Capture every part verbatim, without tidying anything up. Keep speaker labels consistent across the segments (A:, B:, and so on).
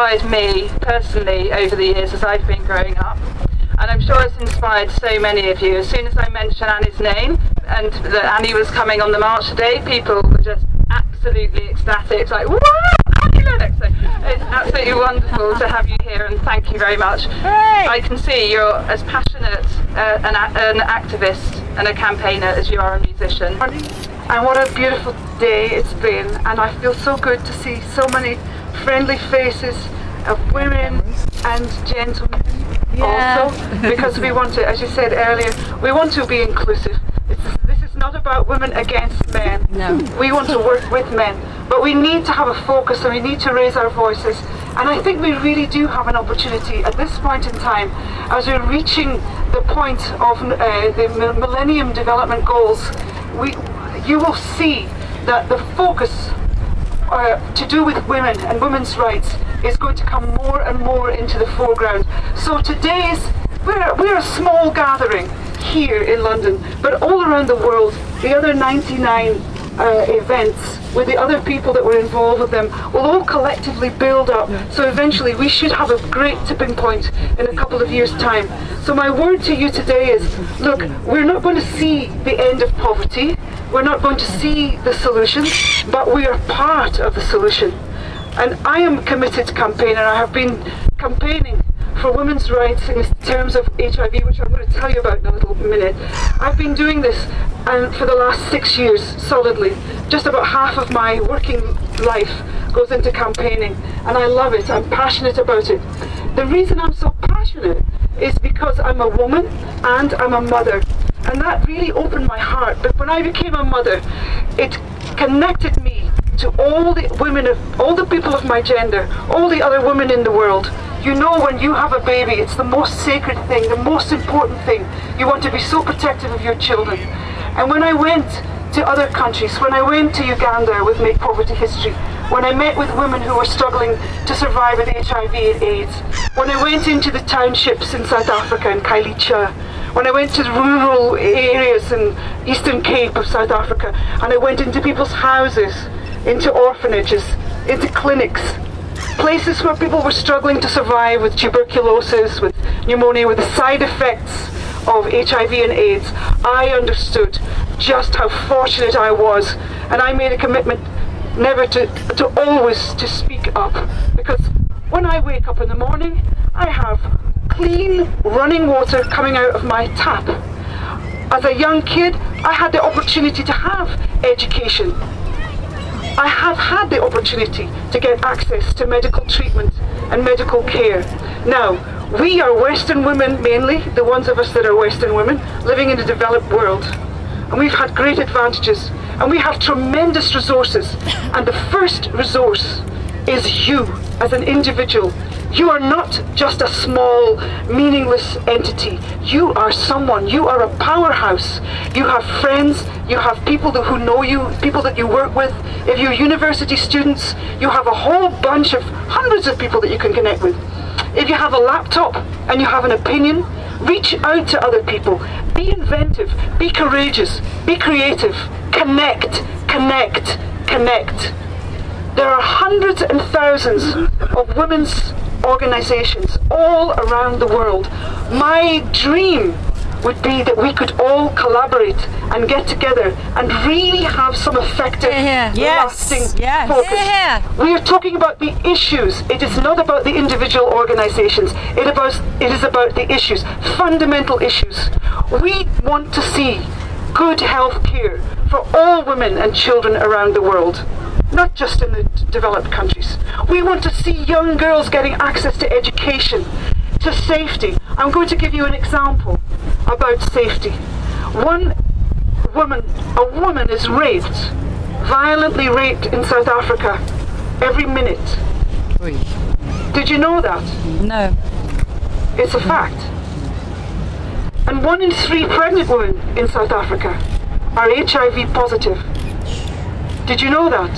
A: inspired me personally over the years as I've been growing up. And I'm sure it's inspired so many of you. As soon as I mentioned Annie's name and that Annie was coming on the march today, people were just absolutely ecstatic. It's like, wow, Annie Lennox! So it's absolutely wonderful to have you here, and thank you very much.
B: Hooray!
A: I can see you're as passionate uh, an, an activist and a campaigner as you are a musician.
C: And what a beautiful day it's been, and I feel so good to see so many friendly faces of women and gentlemen. Yeah. Also, because we want to, as you said earlier, we want to be inclusive. It's, this is not about women against men.
B: No.
C: We want to work with men, but we need to have a focus and we need to raise our voices. And I think we really do have an opportunity at this point in time, as we're reaching the point of uh, the Millennium Development Goals. We, you will see that the focus Uh, to do with women and women's rights is going to come more and more into the foreground. So today's, we're, we're a small gathering here in London, but all around the world, the other ninety-nine uh, events with the other people that were involved with them will all collectively build up. So eventually we should have a great tipping point in a couple of years' time. So my word to you today is, look, we're not going to see the end of poverty. We're not going to see the solution, but we are part of the solution. And I am a committed campaigner. I have been campaigning for women's rights in terms of H I V, which I'm going to tell you about in a little minute. I've been doing this um, for the last six years solidly. Just about half of my working life goes into campaigning, and I love it. I'm passionate about it. The reason I'm so passionate is because I'm a woman and I'm a mother. And that really opened my heart. But when I became a mother, it connected me to all the women of, all the people of my gender, all the other women in the world. You know, when you have a baby, it's the most sacred thing, the most important thing. You want to be so protective of your children. And when I went to other countries, when I went to Uganda with Make Poverty History, when I met with women who were struggling to survive with H I V and AIDS, when I went into the townships in South Africa, in Kailicha, when I went to the rural areas in Eastern Cape of South Africa, and I went into people's houses, into orphanages, into clinics, places where people were struggling to survive with tuberculosis, with pneumonia, with the side effects of H I V and AIDS, I understood just how fortunate I was, and I made a commitment never to, to always to speak up, because when I wake up in the morning, I have clean running water coming out of my tap. As a young kid, I had the opportunity to have education. I have had the opportunity to get access to medical treatment and medical care. Now, we are Western women mainly, the ones of us that are Western women, living in the developed world. And we've had great advantages, and we have tremendous resources. And the first resource is you as an individual. You are not just a small, meaningless entity. You are someone. You are a powerhouse. You have friends. You have people that, who know you, people that you work with. If you're university students, you have a whole bunch of hundreds of people that you can connect with. If you have a laptop and you have an opinion, reach out to other people. Be inventive. Be courageous. Be creative. Connect. Connect. Connect. There are hundreds and thousands of women's organizations all around the world. My dream would be that we could all collaborate and get together and really have some effective,
B: yeah, yeah.
C: lasting
B: yes. Yes.
C: focus.
B: Yeah.
C: We are talking about the issues. It is not about the individual organizations. It, about, it is about the issues, fundamental issues. We want to see good health care for all women and children around the world, not just in the developed countries. We want to see young girls getting access to education, to safety. I'm going to give you an example about safety. One woman, a woman is raped, violently raped in South Africa every minute.
B: Oui.
C: Did you know that?
B: No.
C: It's a fact. And one in three pregnant women in South Africa are H I V positive. Did you know that?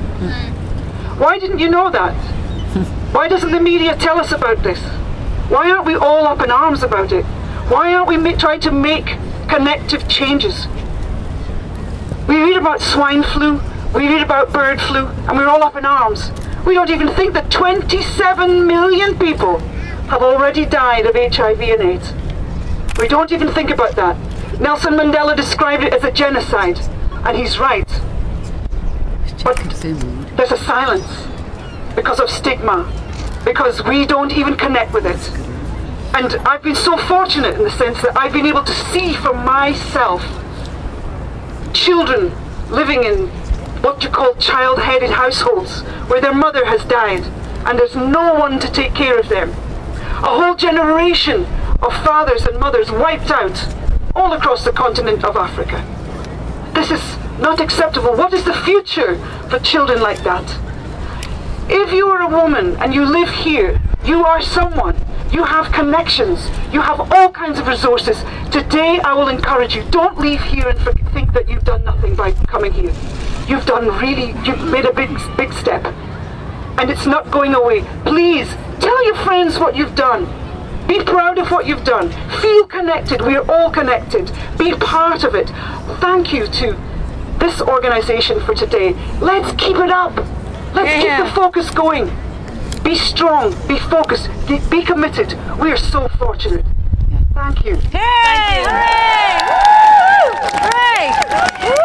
C: Why didn't you know that? Why doesn't the media tell us about this? Why aren't we all up in arms about it? Why aren't we ma- trying to make connective changes? We read about swine flu, we read about bird flu, and we're all up in arms. We don't even think that twenty-seven million people have already died of H I V and AIDS. We don't even think about that. Nelson Mandela described it as a genocide, and he's right. But there's a silence because of stigma, because we don't even connect with it. And I've been so fortunate in the sense that I've been able to see for myself children living in what you call child-headed households where their mother has died and there's no one to take care of them. A whole generation of fathers and mothers wiped out all across the continent of Africa. This is not acceptable. What is the future for children like that? If you are a woman and you live here, you are someone. You have connections. You have all kinds of resources. Today I will encourage you, don't leave here and think that you've done nothing by coming here. You've done really, you've made a big, big step. And it's not going away. Please, tell your friends what you've done. Be proud of what you've done. Feel connected. We are all connected. Be part of it. Thank you to this organisation for today. Let's keep it up. Let's
B: yeah.
C: keep the focus going. Be strong. Be focused. Be, be committed. We are so fortunate. Thank you.
B: Hey!
A: Thank you.
B: Hooray! Woo! Hooray! Woo!